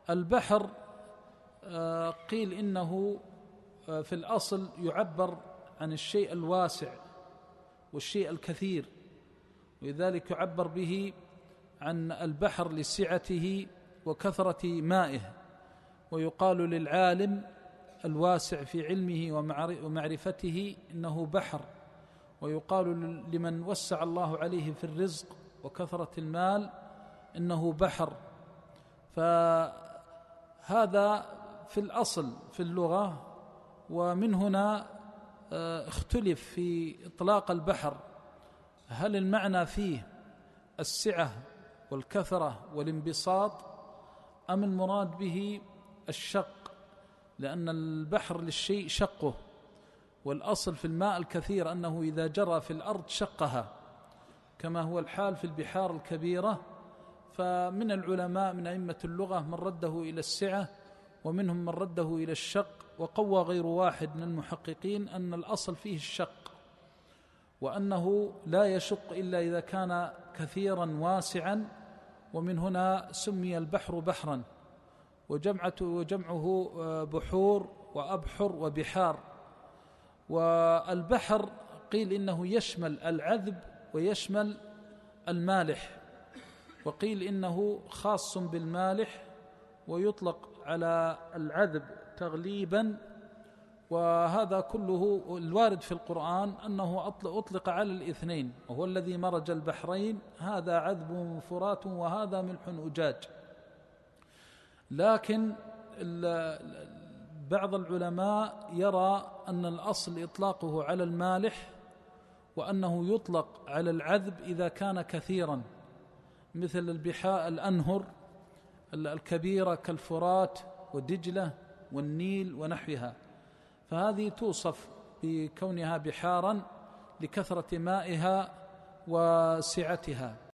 البحر قيل إنه في الأصل يعبر عن الشيء الواسع والشيء الكثير، ولذلك يعبر به عن البحر لسعته وكثرة مائه، ويقال للعالم الواسع في علمه ومعرفته إنه بحر، ويقال لمن وسع الله عليه في الرزق وكثرة المال إنه بحر. فهذا في الأصل في اللغة، ومن هنا اختلف في إطلاق البحر، هل المعنى فيه السعة والكثرة والانبساط أم المراد به الشق، لأن البحر للشيء شقه، والأصل في الماء الكثير أنه إذا جرى في الأرض شقها، كما هو الحال في البحار الكبيرة. فمن العلماء من أئمة اللغة من رده إلى السعة، ومنهم من رده إلى الشق، وقوى غير واحد من المحققين أن الأصل فيه الشق، وأنه لا يشق إلا إذا كان كثيرا واسعا، ومن هنا سمي البحر بحرا، وجمعه بحور وأبحر وبحار. والبحر قيل إنه يشمل العذب ويشمل المالح، وقيل إنه خاص بالمالح ويطلق على العذب تغليبا. وهذا كله الوارد في القرآن أنه أطلق على الاثنين، وهو الذي مرج البحرين، هذا عذب فرات وهذا ملح أجاج. لكن بعض العلماء يرى أن الأصل إطلاقه على المالح، وأنه يطلق على العذب إذا كان كثيرا، مثل الأنهر الكبيرة كالفرات ودجلة والنيل ونحوها، فهذه توصف بكونها بحارا لكثرة مائها وسعتها.